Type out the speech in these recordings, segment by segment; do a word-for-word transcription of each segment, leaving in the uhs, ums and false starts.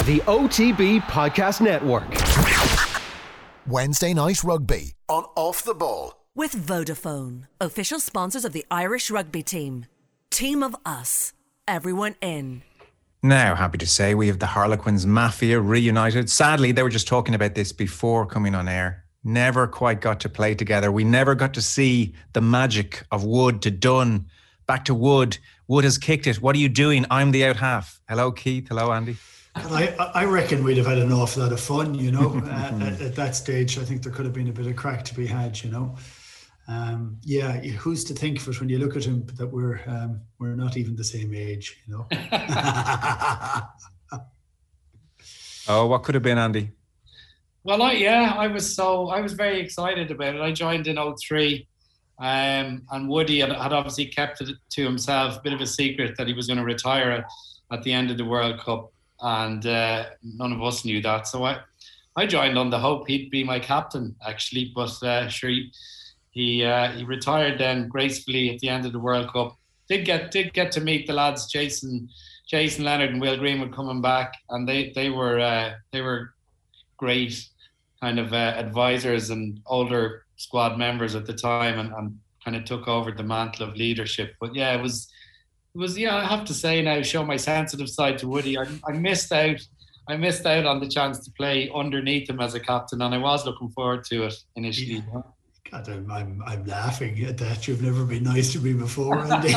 the O T B Podcast Network. Wednesday Night Rugby on Off the Ball. With Vodafone, official sponsors of the Irish rugby team. Team of us. Everyone in. Now, happy to say we have the Harlequins Mafia reunited. Sadly, they were just talking about this before coming on air. Never quite got to play together. We never got to see the magic of Wood to Dunn. Back to Wood. Wood has kicked it. What are you doing? I'm the out half. Hello, Keith. Hello, Andy. And I, I reckon we'd have had an awful lot of fun, you know. uh, at, at that stage, I think there could have been a bit of crack to be had, you know. Um, yeah, who's to think of it when you look at him that we're um, we're not even the same age, you know. Oh, what could have been, Andy? Well, I, yeah, I was so I was very excited about it. I joined in oh three, um, and Woody had, had obviously kept it to himself, a bit of a secret that he was going to retire at, at the end of the World Cup, and uh, none of us knew that. So I, I joined on the hope he'd be my captain, actually, but uh, sure. He, He uh, he retired then gracefully at the end of the World Cup. Did get did get to meet the lads, Jason Jason Leonard and Will Greenwood coming back, and they they were uh, they were great kind of uh, advisors and older squad members at the time, and, and kind of took over the mantle of leadership. But yeah, it was it was yeah I have to say now, show my sensitive side to Woody. I, I missed out. I missed out on the chance to play underneath him as a captain, and I was looking forward to it initially. Yeah. God, I'm, I'm I'm laughing at that. You've never been nice to me before, Andy.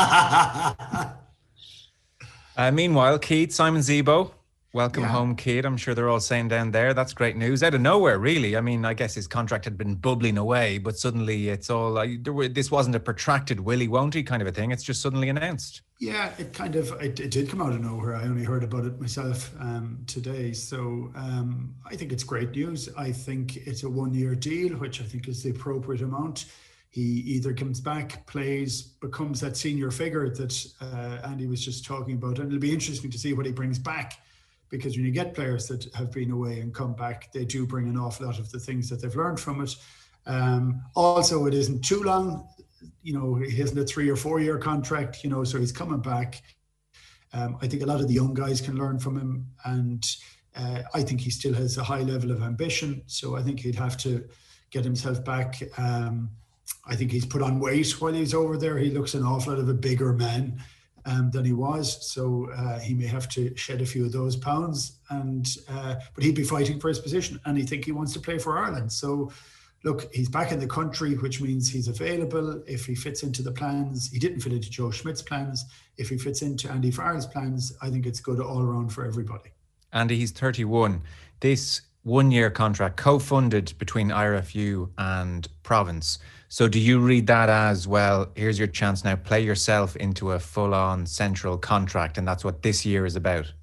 uh, meanwhile, Keith, Simon Zebo, welcome yeah. home, Keith. I'm sure they're all saying down there. That's great news. Out of nowhere, really. I mean, I guess his contract had been bubbling away, but suddenly it's all, uh, there were, this wasn't a protracted willy won't he kind of a thing. It's just suddenly announced. Yeah, it kind of, it, it did come out of nowhere. I only heard about it myself um, today. So um, I think it's great news. I think it's a one-year deal, which I think is the appropriate amount. He either comes back, plays, becomes that senior figure that uh, Andy was just talking about. And it'll be interesting to see what he brings back, because when you get players that have been away and come back, they do bring an awful lot of the things that they've learned from it. Um, also, it isn't too long. You know, he hasn't a three or four year contract, you know, so he's coming back. Um, I think a lot of the young guys can learn from him, and uh, I think he still has a high level of ambition. So I think he'd have to get himself back. Um, I think he's put on weight while he's over there. He looks an awful lot of a bigger man um, than he was. So uh, he may have to shed a few of those pounds, and uh, but he'd be fighting for his position, and I think he wants to play for Ireland. So look, he's back in the country, which means he's available. If he fits into the plans, he didn't fit into Joe Schmidt's plans. If he fits into Andy Farrell's plans, I think it's good all around for everybody. Andy, he's thirty-one. This one-year contract co-funded between I R F U and Province. So do you read that as, well, here's your chance now, play yourself into a full-on central contract, and that's what this year is about?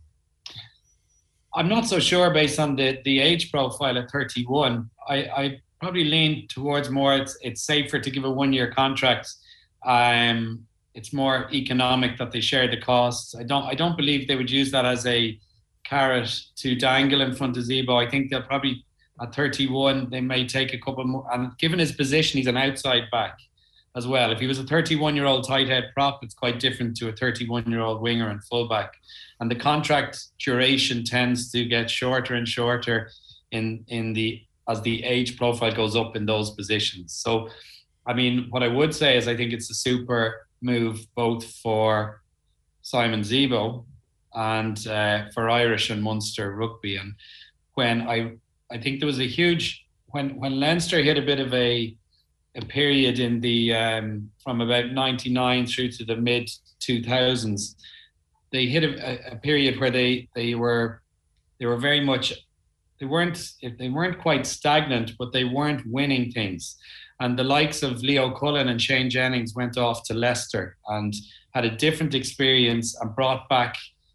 I'm not so sure based on the, the age profile at thirty-one. I, I probably lean towards more it's it's safer to give a one-year contract. Um, it's more economic that they share the costs. I don't I don't believe they would use that as a carrot to dangle in front of Zebo. I think they'll probably, at thirty-one, they may take a couple more. And given his position, he's an outside back as well. If he was a thirty-one-year-old tight head prop, it's quite different to a thirty-one-year-old winger and fullback. And the contract duration tends to get shorter and shorter in in the as the age profile goes up in those positions. So, I mean, what I would say is I think it's a super move both for Simon Zebo and uh, for Irish and Munster rugby. And when I I think there was a huge, when, when Leinster hit a bit of a a period in the, um, from about ninety-nine through to the mid two thousands, they hit a, a period where they, they were, they were very much, They weren't they weren't quite stagnant, but they weren't winning things. And the likes of Leo Cullen and Shane Jennings went off to Leicester and had a different experience and brought back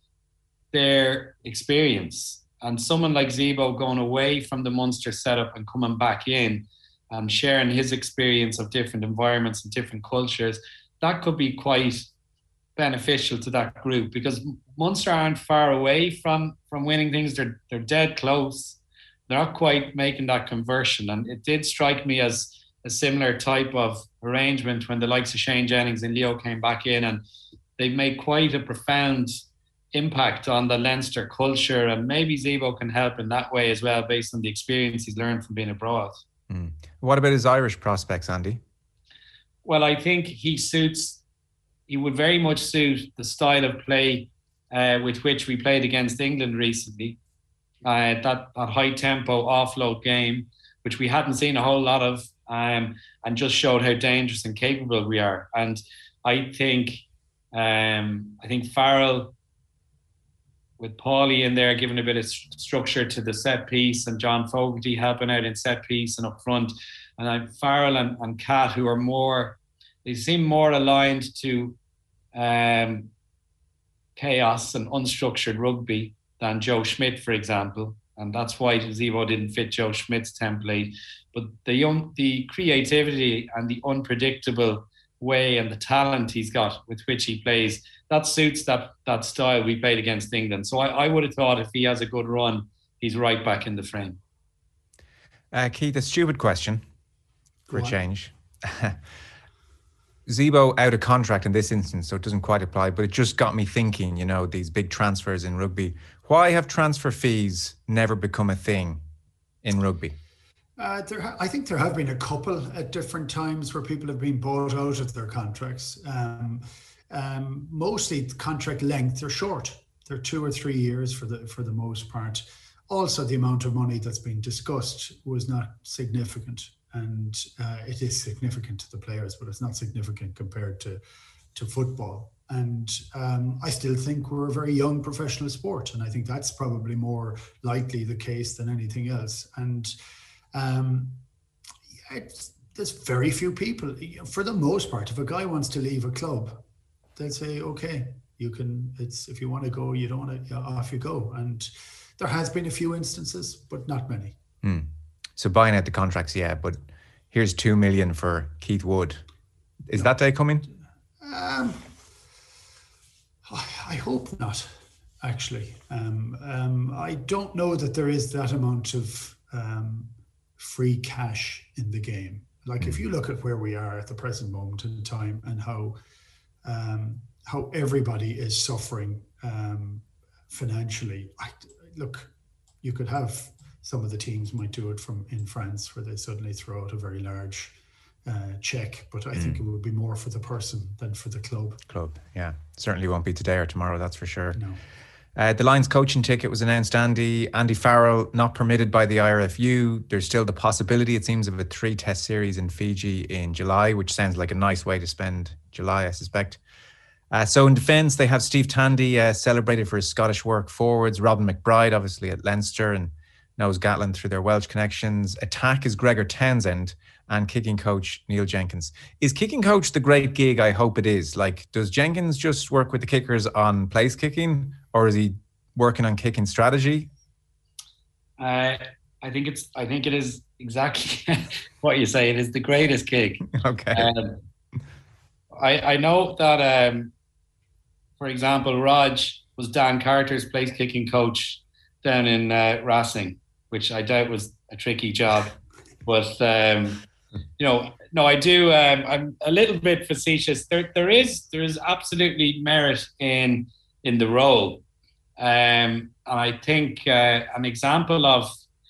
their experience. And someone like Zebo going away from the Munster setup and coming back in and sharing his experience of different environments and different cultures, that could be quite beneficial to that group, because Munster aren't far away from from winning things. They're they're dead close. They're not quite making that conversion, and it did strike me as a similar type of arrangement when the likes of Shane Jennings and Leo came back in, and they made quite a profound impact on the Leinster culture, and maybe Zebo can help in that way as well, based on the experience he's learned from being abroad. Mm. What about his Irish prospects, Andy? Well, I think he suits, he would very much suit the style of play uh, with which we played against England recently. Uh, that, that high tempo offload game, which we hadn't seen a whole lot of, um, and just showed how dangerous and capable we are. And I think, um, I think Farrell, with Paulie in there giving a bit of st- structure to the set piece, and John Fogarty helping out in set piece and up front, and I Farrell and, and Cat, who are more, they seem more aligned to um, chaos and unstructured rugby than Joe Schmidt, for example. And that's why Zebo didn't fit Joe Schmidt's template. But the young, the creativity and the unpredictable way and the talent he's got with which he plays, that suits that that style we played against England. So I, I would have thought if he has a good run, he's right back in the frame. Uh, Keith, a stupid question for a change. Zebo out of contract in this instance, so it doesn't quite apply, but it just got me thinking, you know, these big transfers in rugby. Why have transfer fees never become a thing in rugby? Uh, there, ha- I think there have been a couple at different times where people have been bought out of their contracts. Um, um, mostly the contract length, they're short. They're two or three years for the for the most part. Also, the amount of money that's been discussed was not significant, and uh, it is significant to the players, but it's not significant compared to to football. And um, I still think we're a very young professional sport, and I think that's probably more likely the case than anything else. And Um, it's, there's very few people, for the most part, if a guy wants to leave a club, they'll say, okay, you can, it's, if you want to go, you don't want to, off you go. And there has been a few instances, but not many. Mm. So buying out the contracts, yeah, but here's two million for Keith Wood. Is no. that day coming? Um, I hope not, actually. Um, um, I don't know that there is that amount of um, free cash in the game. Like mm. if you look at where we are at the present moment in time and how um, how everybody is suffering um, financially, I, look, you could have some of the teams might do it from in France where they suddenly throw out a very large uh, check, but I mm. think it would be more for the person than for the club. Club, yeah. Certainly won't be today or tomorrow, that's for sure. No. Uh, the Lions coaching ticket was announced, Andy. Andy Farrell not permitted by the I R F U. There's still the possibility, it seems, of a three-test series in Fiji in July, which sounds like a nice way to spend July, I suspect. Uh, so in defence, they have Steve Tandy uh, celebrated for his Scottish work forwards. Robin McBride, obviously, at Leinster, and knows Gatland through their Welsh connections. Attack is Gregor Townsend, and kicking coach Neil Jenkins. Is kicking coach the great gig I hope it is? Like, does Jenkins just work with the kickers on place kicking, or is he working on kicking strategy? Uh, I think it's. I think it is exactly what you say. It is the greatest gig. Okay. Um, I I know that, um, for example, Raj was Dan Carter's place kicking coach down in uh, Racing, which I doubt was a tricky job, but. Um, You know, no, I do. Um, I'm a little bit facetious. There, there is, there is absolutely merit in in the role, um, and I think uh, an example of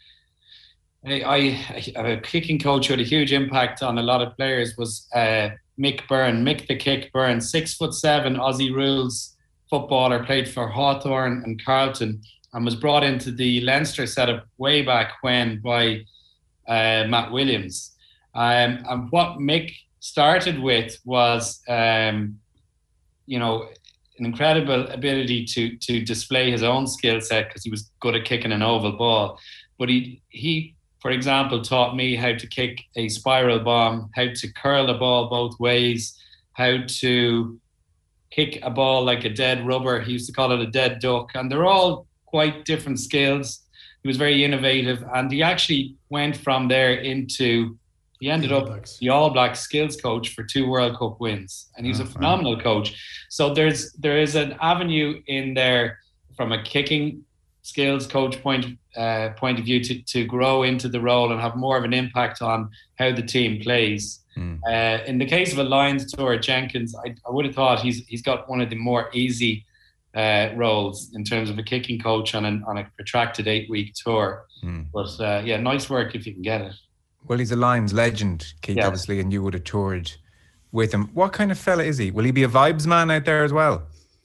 I, I, a kicking coach who had a huge impact on a lot of players was uh, Mick Byrne, Mick the Kick Byrne, six foot seven Aussie rules footballer, played for Hawthorn and Carlton, and was brought into the Leinster setup way back when by uh, Matt Williams. Um, and what Mick started with was, um, you know, an incredible ability to to display his own skill set because he was good at kicking an oval ball. But he, he, for example, taught me how to kick a spiral bomb, how to curl a ball both ways, how to kick a ball like a dead rubber. He used to call it a dead duck. And they're all quite different skills. He was very innovative. And he actually went from there into... He ended up the All Blacks skills coach for two World Cup wins, and he's oh, a phenomenal wow. coach. So there's there is an avenue in there from a kicking skills coach point uh, point of view to, to grow into the role and have more of an impact on how the team plays. Mm. Uh, in the case of a Lions tour, Jenkins, I, I would have thought he's he's got one of the more easy uh, roles in terms of a kicking coach on, an, on a protracted eight-week tour. Mm. But uh, yeah, nice work if you can get it. Well, he's a Lions legend, Keith, yeah. obviously, and you would have toured with him. What kind of fella is he? Will he be a vibes man out there as well?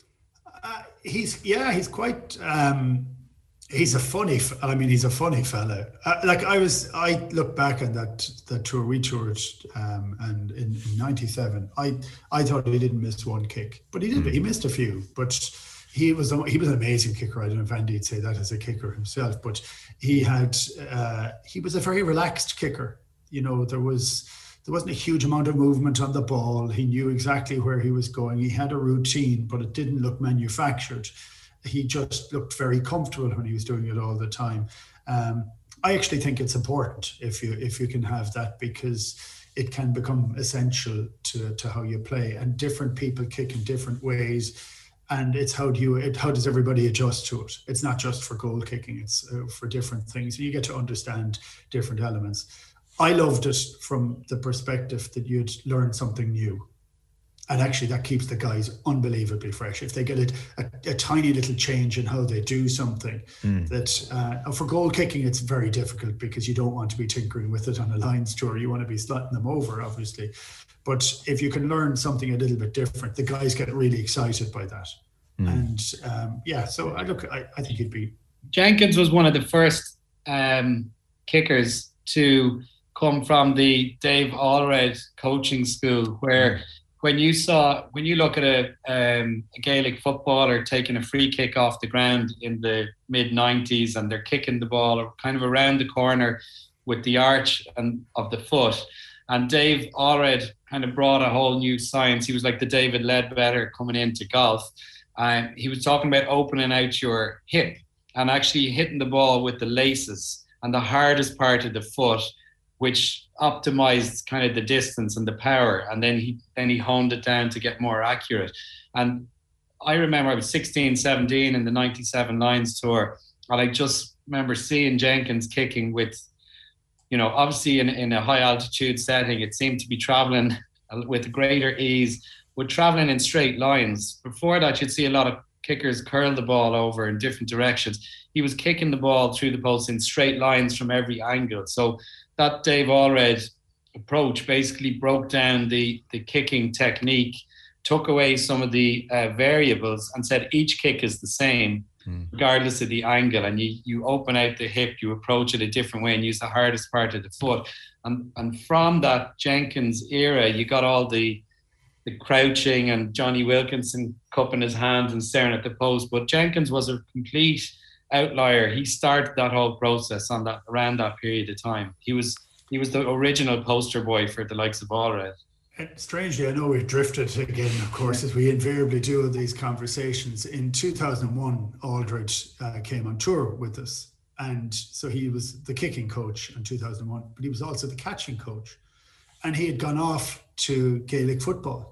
Uh, he's yeah, he's quite. Um, he's a funny. I mean, he's a funny fella. Uh, like I was, I look back on that that tour we toured, um, and in ninety-seven, I I thought he didn't miss one kick, but he did. Mm. He missed a few, but he was he was an amazing kicker. I don't know if Andy'd say that as a kicker himself, but he had uh, he was a very relaxed kicker. You know, there was. There wasn't a huge amount of movement on the ball. He knew exactly where he was going. He had a routine, but it didn't look manufactured. He just looked very comfortable when he was doing it all the time. Um, I actually think it's important if you if you can have that, because it can become essential to, to how you play. And different people kick in different ways. And it's how do you it, how does everybody adjust to it? It's not just for goal kicking. It's uh, for different things. You get to understand different elements. I loved it from the perspective that you'd learn something new. And actually that keeps the guys unbelievably fresh. If they get a, a, a tiny little change in how they do something, mm. that uh, for goal kicking, it's very difficult because you don't want to be tinkering with it on a Lions tour. You want to be slotting them over, obviously. But if you can learn something a little bit different, the guys get really excited by that. Mm. And um, yeah, so I look, I, I think he'd be. Jenkins was one of the first um, kickers to come from the Dave Allred coaching school, where when you saw, when you look at a, um, a Gaelic footballer taking a free kick off the ground in the mid nineties and they're kicking the ball kind of around the corner with the arch and of the foot. And Dave Allred kind of brought a whole new science. He was like the David Ledbetter coming into golf. Um, he was talking about opening out your hip and actually hitting the ball with the laces and the hardest part of the foot, which optimized kind of the distance and the power. And then he then he honed it down to get more accurate. And I remember I was sixteen, seventeen in the ninety-seven Lions tour. And I just remember seeing Jenkins kicking with, you know, obviously in, in a high altitude setting, it seemed to be traveling with greater ease, with traveling in straight lines. Before that, you'd see a lot of kickers curl the ball over in different directions. He was kicking the ball through the post in straight lines from every angle. So that Dave Allred approach basically broke down the, the kicking technique, took away some of the uh, variables and said each kick is the same, mm. regardless of the angle. And you, you open out the hip, you approach it a different way and use the hardest part of the foot. And, and from that Jenkins era, you got all the the crouching and Johnny Wilkinson cupping his hands and staring at the post. But Jenkins was a complete outlier. He started that whole process on that around that period of time. He was he was the original poster boy for the likes of Allred. Strangely, I know we've drifted again, of course, as we invariably do in these conversations. In two thousand one, Aldridge uh, came on tour with us. And so he was the kicking coach in two thousand one, but he was also the catching coach. And he had gone off to Gaelic football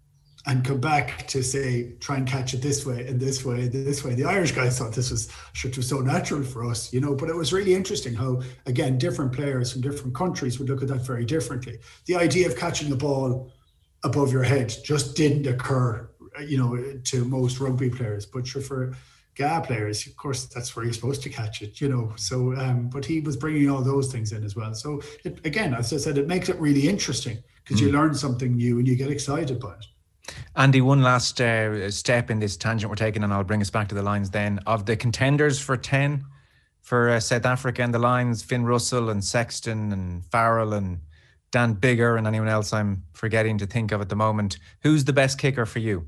and come back to say, try and catch it this way and this way and this way. The Irish guys thought this was, it was so natural for us, you know, but it was really interesting how, again, different players from different countries would look at that very differently. The idea of catching a ball above your head just didn't occur, you know, to most rugby players, but for G A players, of course, that's where you're supposed to catch it, you know. So, um, but he was bringing all those things in as well. So, it, again, as I said, it makes it really interesting because mm. you learn something new and you get excited by it. Andy, one last uh, step in this tangent we're taking, and I'll bring us back to the Lions then. Of the contenders for ten for uh, South Africa and the Lions, Finn Russell and Sexton and Farrell and Dan Biggar and anyone else I'm forgetting to think of at the moment, who's the best kicker for you?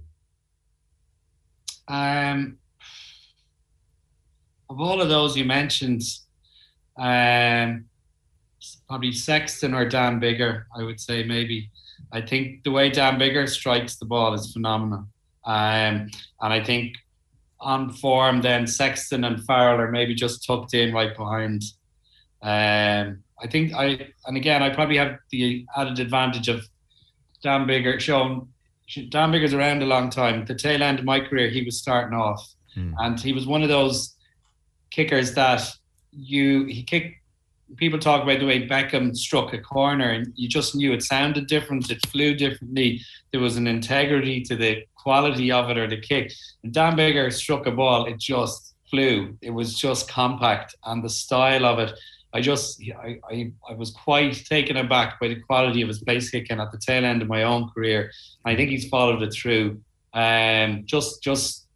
Um. Of all of those you mentioned, um, probably Sexton or Dan Biggar, I would say maybe. I think the way Dan Biggar strikes the ball is phenomenal. Um, and I think on form then Sexton and Farrell are maybe just tucked in right behind. Um, I think I, and again, I probably have the added advantage of Dan Biggar showing, Dan Biggar's around a long time. At the tail end of my career, he was starting off. Hmm. And he was one of those kickers that you he kicked. People talk about the way Beckham struck a corner, and you just knew it sounded different. It flew differently. There was an integrity to the quality of it or the kick. And Dan Biggar struck a ball, it just flew. It was just compact, and the style of it, I just, I, I, I was quite taken aback by the quality of his place kicking at the tail end of my own career. I think he's followed it through. Um, just, just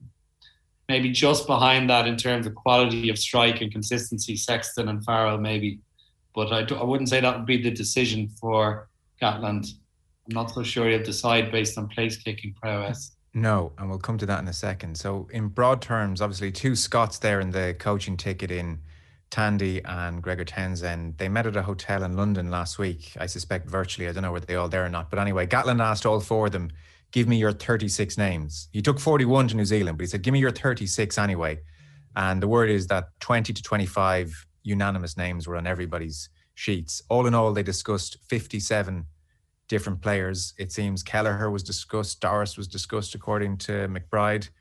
maybe just behind that in terms of quality of strike and consistency, Sexton and Farrell maybe. But I, I wouldn't say that would be the decision for Gatland. I'm not so sure he'll decide based on place kicking prowess. No, and we'll come to that in a second. So in broad terms, obviously two Scots there in the coaching ticket in Tandy and Gregor Townsend. They met at a hotel in London last week, I suspect virtually. I don't know whether they all there or not. But anyway, Gatland asked all four of them, give me your thirty-six names. He took forty-one to New Zealand, but he said, give me your thirty-six anyway. And the word is that twenty to twenty-five unanimous names were on everybody's sheets. All in all, they discussed fifty-seven different players. It seems Kelleher was discussed, Doris was discussed, according to McBride.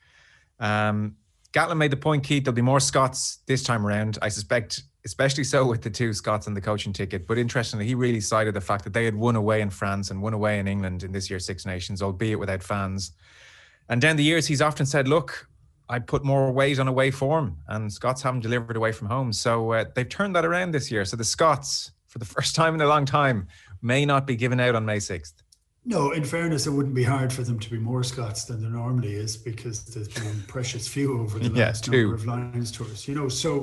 Um, Gatland made the point, Keith, there'll be more Scots this time around. I suspect, especially so with the two Scots on the coaching ticket. But interestingly, he really cited the fact that they had won away in France and won away in England in this year's Six Nations, albeit without fans. And down the years, he's often said, look, I put more weight on away form, and Scots haven't delivered away from home. So uh, they've turned that around this year. So the Scots, for the first time in a long time, may not be given out on May sixth. No, in fairness, it wouldn't be hard for them to be more Scots than there normally is, because there's been precious few over the yeah, last two. number of Lions tours. You know, so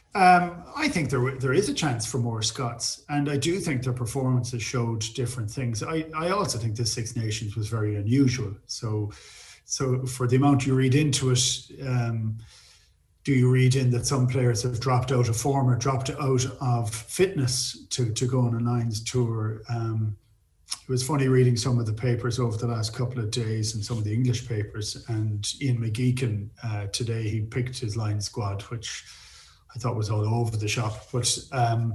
um, I think there there is a chance for more Scots, and I do think their performances showed different things. I, I also think this Six Nations was very unusual. So, so for the amount you read into it, um, do you read in that some players have dropped out of form or dropped out of fitness to, to go on a Lions tour? Um, It was funny reading some of the papers over the last couple of days and some of the English papers, and Ian McGeechan uh, today, he picked his line squad, which I thought was all over the shop. But um,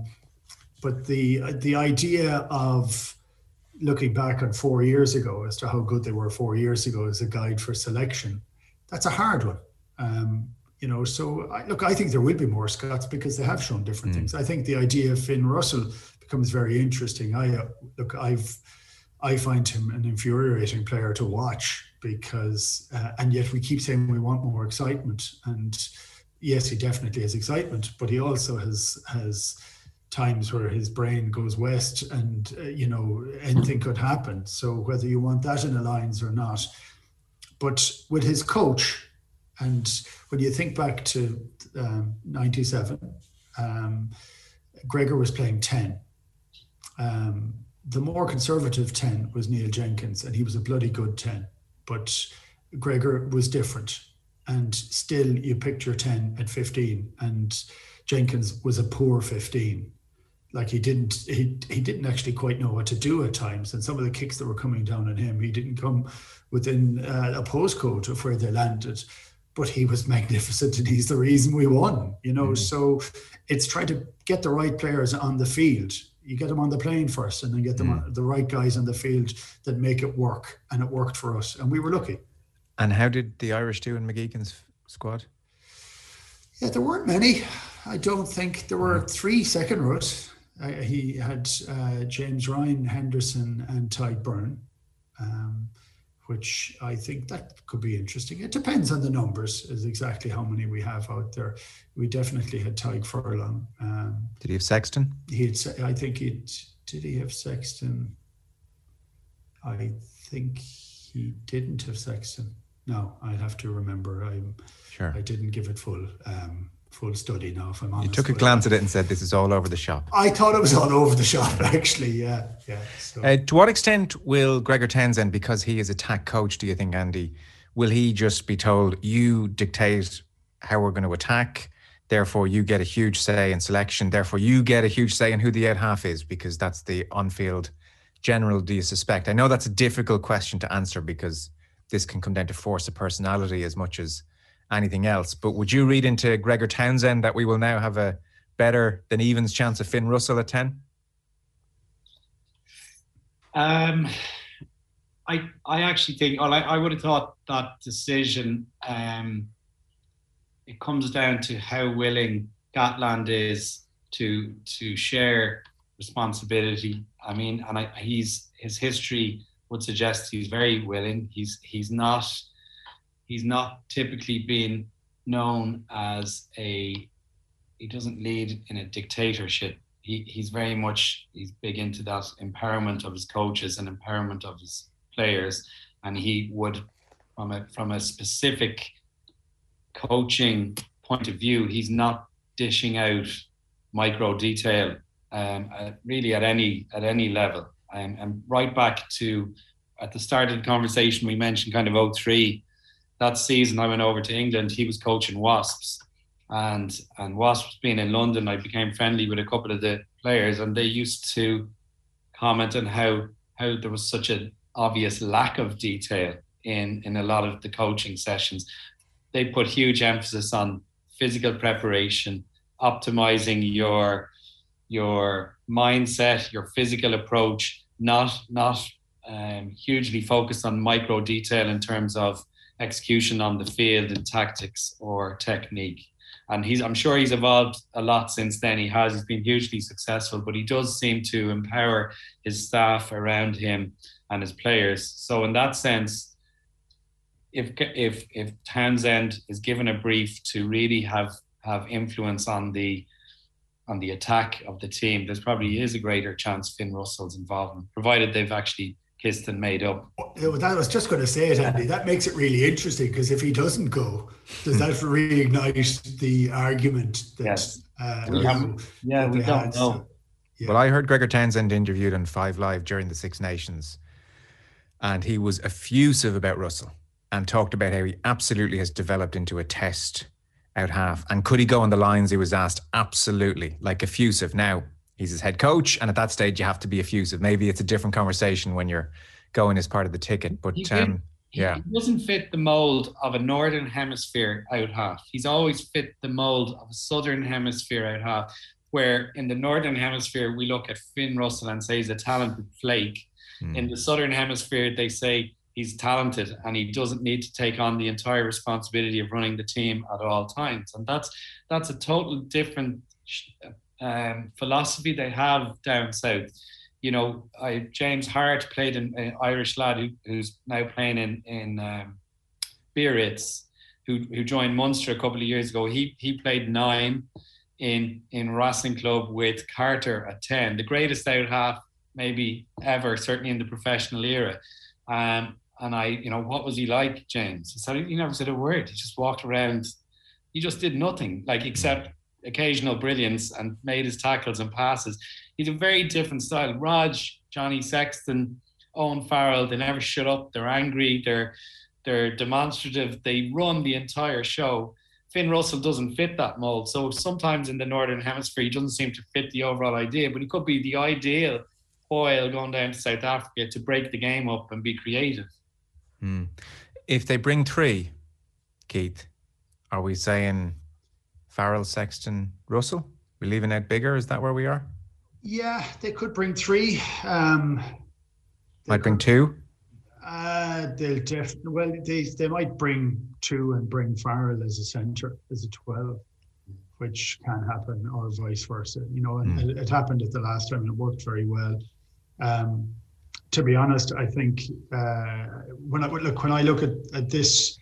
but the the idea of looking back on four years ago as to how good they were four years ago as a guide for selection, that's a hard one. Um, you know, so I, look, I think there will be more Scots because they have shown different mm. things. I think the idea of Finn Russell becomes very interesting. I uh, look, I've I find him an infuriating player to watch because, uh, and yet we keep saying we want more excitement. And yes, he definitely has excitement, but he also has has times where his brain goes west, and uh, you know, anything could happen. So whether you want that in a Lions or not, but with his coach, and when you think back to um, ninety-seven, um, Gregor was playing ten. Um, the more conservative ten was Neil Jenkins, and he was a bloody good ten. But Gregor was different, and still you picked your ten at fifteen, and Jenkins was a poor fifteen. Like he didn't, he he didn't actually quite know what to do at times, and some of the kicks that were coming down on him, he didn't come within uh, a postcode of where they landed. But he was magnificent, and he's the reason we won. You know, mm-hmm. So it's trying to get the right players on the field. You get them on the plane first, and then get them mm. on the right guys on the field that make it work. And it worked for us, and we were lucky. And how did the Irish do in McGeechan's squad? Yeah, there weren't many. I don't think there were three second rows. Uh, he had uh, James Ryan, Henderson, and Tadhg Byrne, um, which I think that could be interesting. It depends on the numbers, is exactly how many we have out there. We definitely had Tadhg Furlong. Um, did he have Sexton? He had, I think he did. He have Sexton? I think he didn't have Sexton. No, I'd have to remember. I'm sure I didn't give it full um, full study now, if I'm honest. You took a glance at it and said, this is all over the shop. I thought it was all over the shop, actually, yeah. yeah. So. Uh, to what extent will Gregor Townsend, because he is attack coach, do you think, Andy, will he just be told, you dictate how we're going to attack, therefore you get a huge say in selection, therefore you get a huge say in who the out half is, because that's the on-field general, do you suspect? I know that's a difficult question to answer because this can come down to force of personality as much as anything else. But would you read into Gregor Townsend that we will now have a better than evens chance of Finn Russell at ten? Um, I I actually think, well, I, I would have thought that decision, um, it comes down to how willing Gatland is to to share responsibility. I mean, and I, he's his history would suggest he's very willing. He's he's not he's not typically been known as a, he doesn't lead in a dictatorship. He, he's very much, he's big into that empowerment of his coaches and empowerment of his players. And he would, from a, from a specific coaching point of view, he's not dishing out micro detail um, uh, really at any at any level. Um, and right back to, at the start of the conversation, we mentioned kind of oh three. That season I went over to England, he was coaching Wasps. And and Wasps being in London, I became friendly with a couple of the players, and they used to comment on how how there was such an obvious lack of detail in, in a lot of the coaching sessions. They put huge emphasis on physical preparation, optimizing your your mindset, your physical approach, not not um, hugely focused on micro detail in terms of execution on the field and tactics or technique. And he's, I'm sure he's evolved a lot since then. He has, he's been hugely successful, but he does seem to empower his staff around him and his players. So in that sense, if if if Townsend is given a brief to really have have influence on the on the attack of the team, there's probably is a greater chance Finn Russell's involvement, provided they've actually kissed and made up. Well, that I was just going to say it, Andy. That makes it really interesting, because if he doesn't go, does that reignite the argument that yes. uh, we have, yeah, we don't know. So, yeah. Well, I heard Gregor Townsend interviewed on Five Live during the Six Nations, and he was effusive about Russell and talked about how he absolutely has developed into a test out half. And could he go on the lines? He was asked. Absolutely, like effusive. Now, he's his head coach, and at that stage you have to be effusive. Maybe it's a different conversation when you're going as part of the ticket, but he um, he, yeah. He doesn't fit the mould of a Northern Hemisphere out half. He's always fit the mould of a Southern Hemisphere out half, where in the Northern Hemisphere we look at Finn Russell and say he's a talented flake. Mm. In the Southern Hemisphere they say he's talented and he doesn't need to take on the entire responsibility of running the team at all times. And that's that's a total different Um, philosophy they have down south. You know, I, James Hart played in an Irish lad who, who's now playing in in um, Biarritz, who who joined Munster a couple of years ago. He he played nine in in Racing Club with Carter at ten, the greatest out half maybe ever, certainly in the professional era. Um, and I, you know, what was he like, James? He said he never said a word. He just walked around. He just did nothing, like except occasional brilliance, and made his tackles and passes. He's a very different style. Raj, Johnny Sexton, Owen Farrell, they never shut up. They're angry. They're they're demonstrative. They run the entire show. Finn Russell doesn't fit that mold. So sometimes in the Northern Hemisphere, he doesn't seem to fit the overall idea, but he could be the ideal foil going down to South Africa to break the game up and be creative. Hmm. If they bring three, Keith, are we saying Farrell, Sexton, Russell? We leaving out bigger? Is that where we are? Yeah, they could bring three. Um, might bring two? Uh, they'll definitely, well, they, they might bring two and bring Farrell as a centre, as a twelve, which can happen, or vice versa. You know, and mm. it, it happened at the last time and it worked very well. Um, to be honest, I think uh, when I look, when I look at, at this,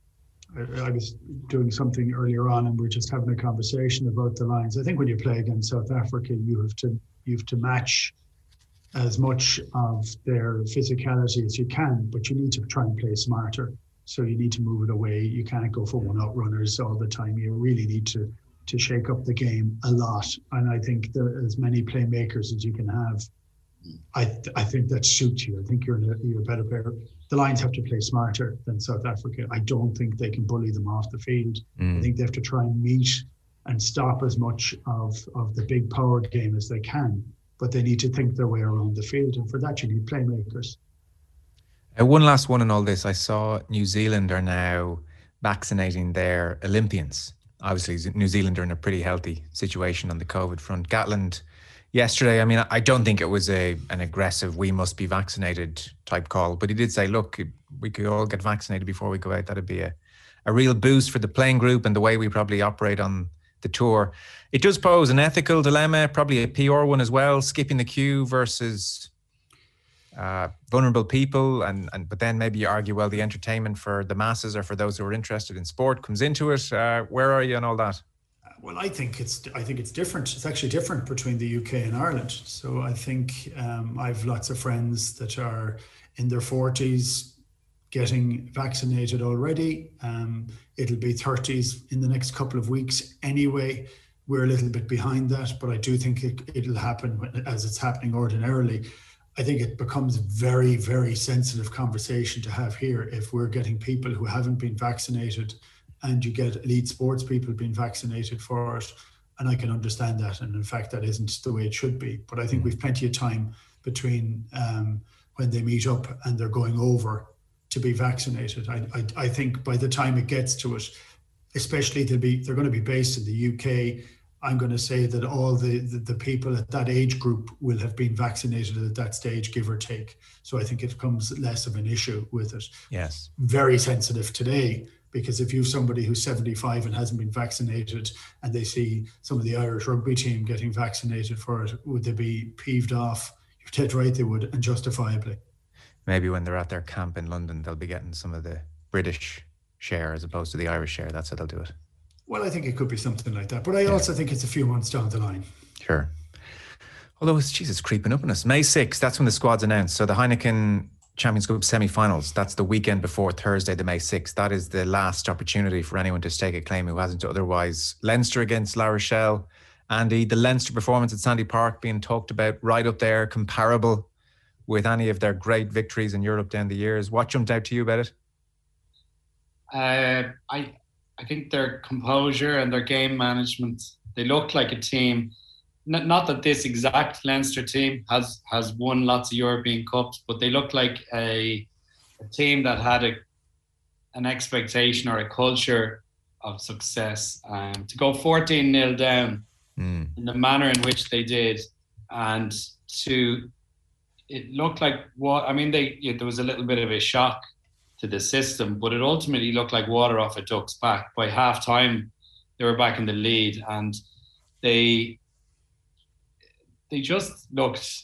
I was doing something earlier on and we we're just having a conversation about the lines. I think when you play against South Africa, you have to you have to match as much of their physicality as you can, but you need to try and play smarter. So you need to move it away. You can't go for one-out runners all the time. You really need to to shake up the game a lot. And I think that as many playmakers as you can have, I th- I think that suits you. I think you're a, you're a better player. The Lions have to play smarter than South Africa. I don't think they can bully them off the field. Mm. I think they have to try and meet and stop as much of, of the big power game as they can. But they need to think their way around the field. And for that, you need playmakers. Uh, one last one in all this. I saw New Zealand are now vaccinating their Olympians. Obviously, New Zealand are in a pretty healthy situation on the COVID front. Gatland yesterday, I mean, I don't think it was a an aggressive, we must be vaccinated type call, but he did say, look, we could all get vaccinated before we go out. That'd be a, a real boost for the playing group and the way we probably operate on the tour. It does pose an ethical dilemma, probably a P R one as well, skipping the queue versus uh, vulnerable people, and, and but then maybe you argue, well, the entertainment for the masses or for those who are interested in sport comes into it. Uh, where are you on all that? Well, I think it's I think it's different. It's actually different between the U K and Ireland. So I think um, I've lots of friends that are in their forties getting vaccinated already. Um, it'll be thirties in the next couple of weeks anyway. We're a little bit behind that, but I do think it, it'll happen as it's happening ordinarily. I think it becomes a very, very sensitive conversation to have here if we're getting people who haven't been vaccinated and you get elite sports people being vaccinated for it. And I can understand that. And in fact, that isn't the way it should be. But I think we've plenty of time between um, when they meet up and they're going over to be vaccinated. I, I, I think by the time it gets to it, especially they'll be, they're going to be based in the U K. I'm going to say that all the, the, the people at that age group will have been vaccinated at that stage, give or take. So I think it becomes less of an issue with it. Yes. Very sensitive today, because if you've somebody who's seventy-five and hasn't been vaccinated and they see some of the Irish rugby team getting vaccinated for it, would they be peeved off? You're dead right they would, and justifiably. Maybe when they're at their camp in London, they'll be getting some of the British share as opposed to the Irish share. That's how they'll do it. Well, I think it could be something like that. But I yeah. also think it's a few months down the line. Sure. Although, it's, Jesus, creeping up on us. May sixth, that's when the squad's announced. So the Heineken Champions Cup semi-finals, that's the weekend before Thursday, the May sixth. That is the last opportunity for anyone to stake a claim who hasn't otherwise. Leinster against La Rochelle. Andy, the Leinster performance at Sandy Park being talked about right up there, comparable with any of their great victories in Europe down the years. What jumped out to you about it? Uh, I I think their composure and their game management, they looked like a team. Not, not that this exact Leinster team has, has won lots of European Cups, but they looked like a, a team that had a, an expectation or a culture of success. Um, to go fourteen nil down mm. in the manner in which they did, and to, it looked like what, I mean, they yeah, there was a little bit of a shock to the system, but it ultimately looked like water off a duck's back. By half time, they were back in the lead, and they they just looked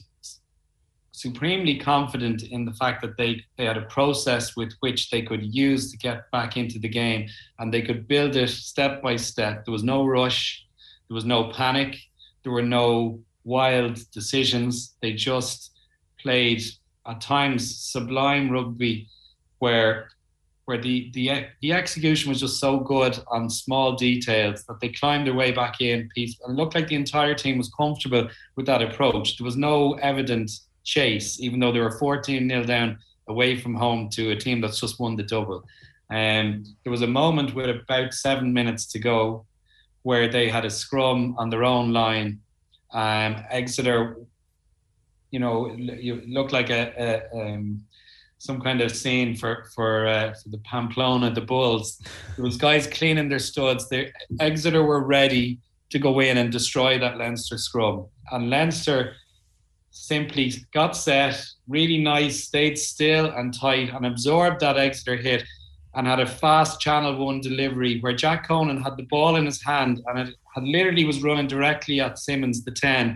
supremely confident in the fact that they, they had a process with which they could use to get back into the game, and they could build it step by step. There was no rush, there was no panic, there were no wild decisions. They just played, at times, sublime rugby, where where the, the the execution was just so good on small details that they climbed their way back in piece, and it looked like the entire team was comfortable with that approach. There was no evident chase, even though they were fourteen nil down away from home to a team that's just won the double. Um, there was a moment with about seven minutes to go where they had a scrum on their own line. Um, Exeter, you know, you looked like a, a um, some kind of scene for for, uh, for the Pamplona, the Bulls. There was guys cleaning their studs. They, Exeter were ready to go in and destroy that Leinster scrum. And Leinster simply got set, really nice, stayed still and tight, and absorbed that Exeter hit, and had a fast Channel One delivery where Jack Conan had the ball in his hand, and it had literally was running directly at Simmons, the ten.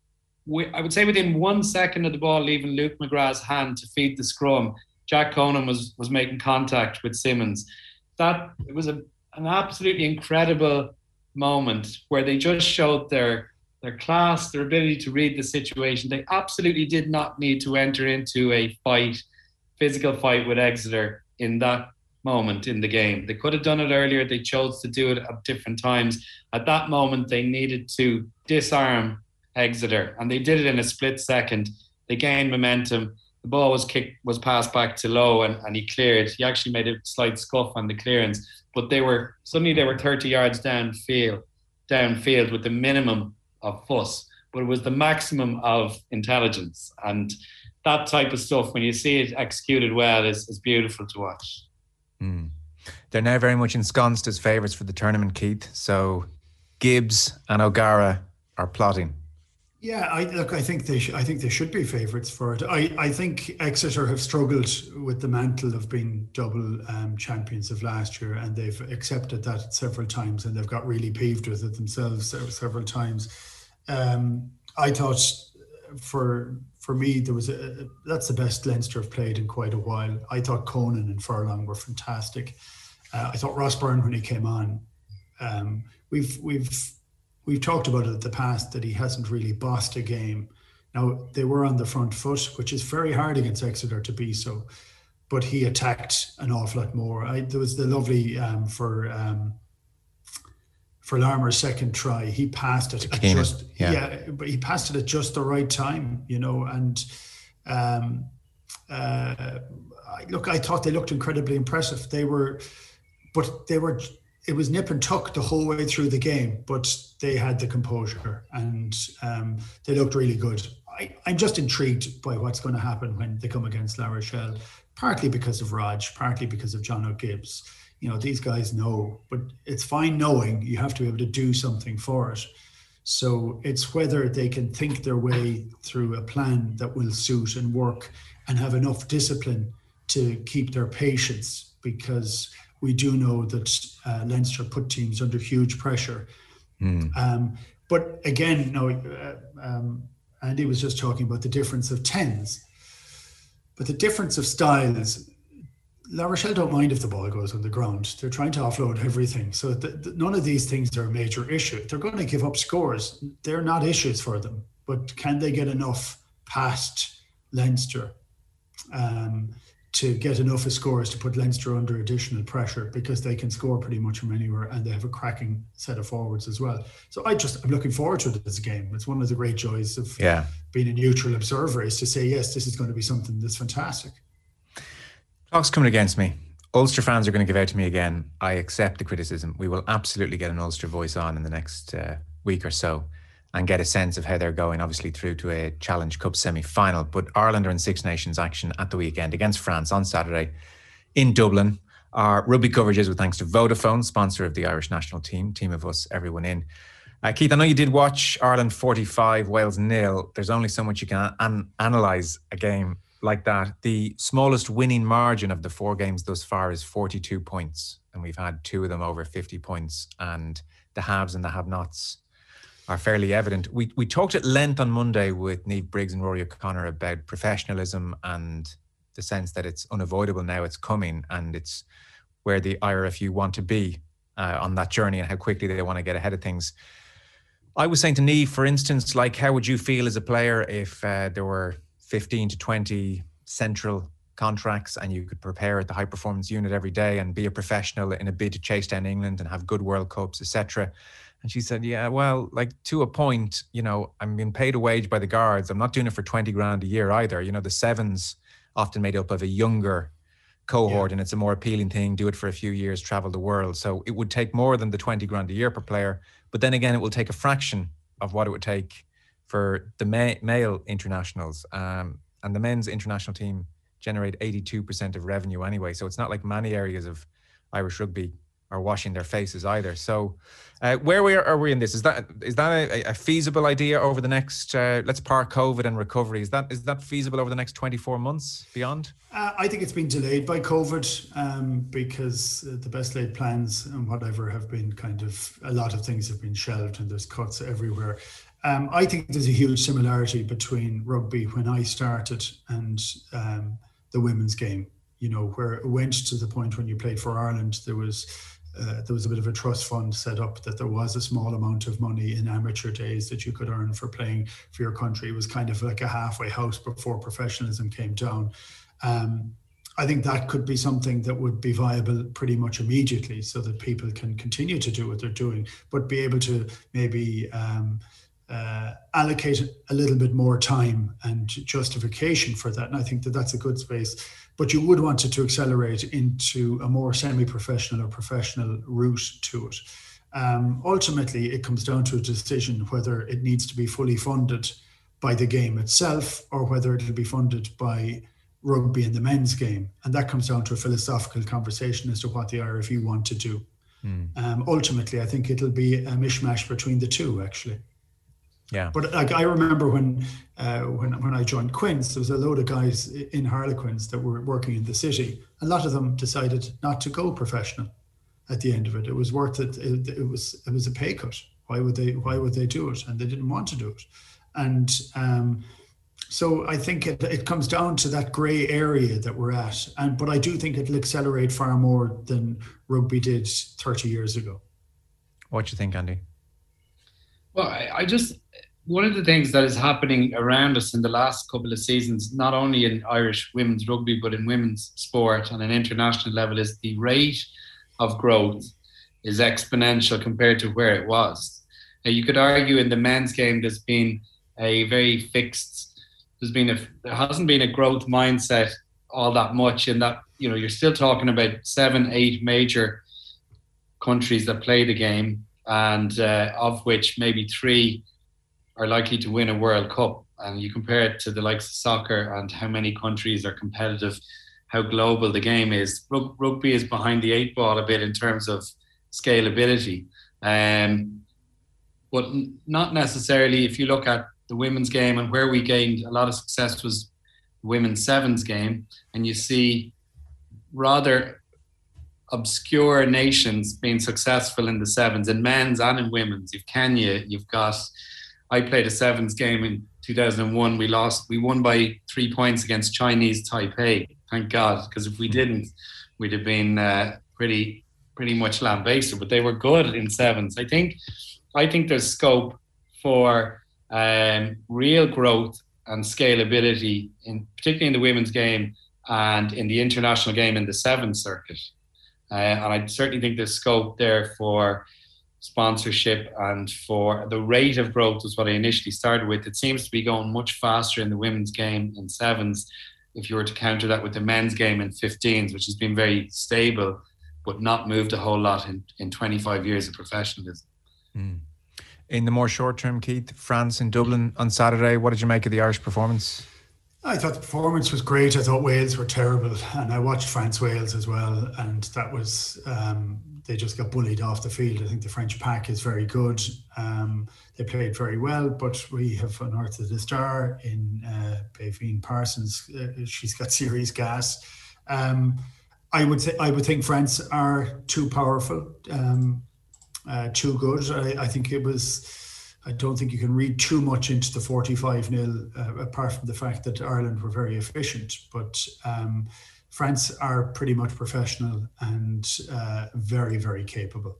We, I would say within one second of the ball leaving Luke McGrath's hand to feed the scrum, Jack Conan was was making contact with Simmons. That it was a, an absolutely incredible moment where they just showed their their class, their ability to read the situation. They absolutely did not need to enter into a fight, physical fight with Exeter in that moment in the game. They could have done it earlier. They chose to do it at different times. At that moment, they needed to disarm Exeter, and they did it in a split second. They gained momentum. The ball was kicked, was passed back to Lowe, and, and he cleared. He actually made a slight scuff on the clearance, but they were suddenly they were thirty yards downfield, downfield with the minimum of fuss, but it was the maximum of intelligence. And that type of stuff, when you see it executed well, is, is beautiful to watch. Mm. They're now very much ensconced as favourites for the tournament, Keith. So Gibbs and O'Gara are plotting. Yeah, I look. I think they. Sh- I think they should be favourites for it. I, I think Exeter have struggled with the mantle of being double um, champions of last year, and they've accepted that several times, and they've got really peeved with it themselves several times. Um, I thought for for me, there was a, that's the best Leinster have played in quite a while. I thought Conan and Furlong were fantastic. Uh, I thought Ross Byrne when he came on. Um, we've we've we've talked about it in the past that he hasn't really bossed a game. Now they were on the front foot, which is very hard against Exeter to be so, but he attacked an awful lot more. I, there was the lovely um, for. Um, For Larmour's second try, he passed it at just yeah. yeah, but he passed it at just the right time, you know. And um, uh, I, look, I thought they looked incredibly impressive. They were, but they were. It was nip and tuck the whole way through the game, but they had the composure and um, they looked really good. I, I'm just intrigued by what's going to happen when they come against La Rochelle, partly because of Raj, partly because of John O'Gibbs. You know, these guys know, but it's fine knowing. You have to be able to do something for it. So it's whether they can think their way through a plan that will suit and work and have enough discipline to keep their patience, because we do know that uh, Leinster put teams under huge pressure. Mm. Um, but again, you know, uh, um, Andy was just talking about the difference of tens, but the difference of styles. La Rochelle don't mind if the ball goes on the ground. They're trying to offload everything. So the, the, none of these things are a major issue. They're going to give up scores. They're not issues for them. But can they get enough past Leinster um, to get enough of scores to put Leinster under additional pressure, because they can score pretty much from anywhere and they have a cracking set of forwards as well. So I just, I'm looking forward to it as a game. It's one of the great joys of yeah. being a neutral observer, is to say, yes, this is going to be something that's fantastic. Clock's coming against me. Ulster fans are going to give out to me again. I accept the criticism. We will absolutely get an Ulster voice on in the next uh, week or so and get a sense of how they're going, obviously through to a Challenge Cup semi-final. But Ireland are in Six Nations action at the weekend against France on Saturday in Dublin. Our rugby coverage is with thanks to Vodafone, sponsor of the Irish national team, team of us, everyone in. Uh, Keith, I know you did watch Ireland forty-five, Wales nil. There's only so much you can an- analyse a game like that. The smallest winning margin of the four games thus far is forty-two points, and we've had two of them over fifty points, and the haves and the have-nots are fairly evident. We we talked at length on Monday with Niamh Briggs and Rory O'Connor about professionalism and the sense that it's unavoidable now, it's coming, and it's where the I R F U want to be uh, on that journey and how quickly they want to get ahead of things. I was saying to Niamh, for instance, like, how would you feel as a player if uh, there were fifteen to twenty central contracts and you could prepare at the high performance unit every day and be a professional in a bid to chase down England and have good World Cups, et cetera? And she said, yeah, well, like, to a point, you know, I'm being paid a wage by the guards. I'm not doing it for twenty grand a year either. You know, the sevens often made up of a younger cohort, yeah. and it's a more appealing thing. Do it for a few years, travel the world. So it would take more than the twenty grand a year per player. But then again, it will take a fraction of what it would take for the ma- male internationals. Um, and the men's international team generate eighty-two percent of revenue anyway. So it's not like many areas of Irish rugby are washing their faces either. So uh, where we are, are we in this? Is that is that a, a feasible idea over the next, uh, let's park COVID and recovery, is that is that feasible over the next twenty-four months beyond? Uh, I think it's been delayed by COVID um, because the best laid plans and whatever have been kind of, a lot of things have been shelved and there's cuts everywhere. Um, I think there's a huge similarity between rugby when I started and um, the women's game, you know, where it went to the point when you played for Ireland, there was uh, there was a bit of a trust fund set up, that there was a small amount of money in amateur days that you could earn for playing for your country. It was kind of like a halfway house before professionalism came down. Um, I think that could be something that would be viable pretty much immediately, so that people can continue to do what they're doing, but be able to maybe um, uh, allocate a little bit more time and justification for that. And I think that that's a good space. But you would want it to accelerate into a more semi-professional or professional route to it. Um, ultimately, it comes down to a decision whether it needs to be fully funded by the game itself or whether it'll be funded by rugby and the men's game. And that comes down to a philosophical conversation as to what the I R F U want to do. Mm. Um, ultimately, I think it'll be a mishmash between the two, actually. Yeah. But like, I remember when uh, when when I joined Quins, there was a load of guys in Harlequins that were working in the city. A lot of them decided not to go professional at the end of it. It was worth it. It, it was it was a pay cut. Why would they Why would they do it? And they didn't want to do it. And um, So I think it, it comes down to that grey area that we're at. And but I do think it'll accelerate far more than rugby did thirty years ago. What do you think, Andy? Well, I, I just, one of the things that is happening around us in the last couple of seasons, not only in Irish women's rugby, but in women's sport on an international level, is the rate of growth is exponential compared to where it was. Now, you could argue in the men's game there's been a very fixed, there's been a, there hasn't been a growth mindset all that much in that, you know, you're still talking about seven, eight major countries that play the game, and uh, of which maybe three are likely to win a World Cup. And you compare it to the likes of soccer and how many countries are competitive, how global the game is. Rug- rugby is behind the eight ball a bit in terms of scalability. Um, but n- not necessarily if you look at the women's game and where we gained a lot of success was the women's sevens game, and you see rather obscure nations being successful in the sevens, in men's and in women's. You've Kenya, you've got, I played a sevens game in two thousand one. We lost, we won by three points against Chinese Taipei. Thank God, because if we didn't, we'd have been uh, pretty, pretty much lambasted. But they were good in sevens. I think, I think there's scope for um, real growth and scalability, in particularly in the women's game and in the international game in the sevens circuit. Uh, and I certainly think there's scope there for sponsorship and for the rate of growth was what I initially started with. It seems to be going much faster in the women's game in sevens if you were to counter that with the men's game in fifteens, which has been very stable but not moved a whole lot in, in twenty-five years of professionalism. Mm. In the more short term, Keith, France in Dublin on Saturday, what did you make of the Irish performance? I thought the performance was great. I thought Wales were terrible, and I watched France-Wales as well, and that was, um, they just got bullied off the field. I think the French pack is very good. Um, they played very well, but we have unearthed the star in uh, Bayveen Parsons. Uh, she's got serious gas. Um, I would say I would think France are too powerful, um, uh, too good. I, I think it was. I don't think you can read too much into the forty-five nil, uh, apart from the fact that Ireland were very efficient. But um, France are pretty much professional and uh, very, very capable.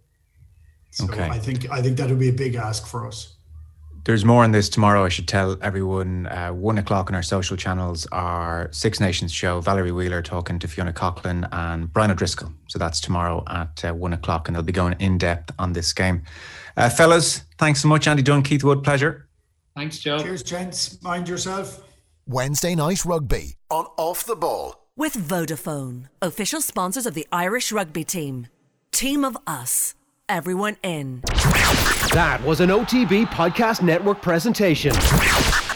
So okay. I think I think that would be a big ask for us. There's more on this tomorrow. I should tell everyone, uh, one o'clock on our social channels, our Six Nations show, Valerie Wheeler talking to Fiona Coughlin and Brian O'Driscoll. So that's tomorrow at uh, one o'clock, and they'll be going in depth on this game. Uh, fellas, thanks so much. Andy Dunn, Keith Wood, pleasure. Thanks, Joe. Cheers, gents. Mind yourself. Wednesday Night Rugby on Off the Ball. With Vodafone, official sponsors of the Irish rugby team. Team of us. Everyone in. That was an O T B Podcast Network presentation.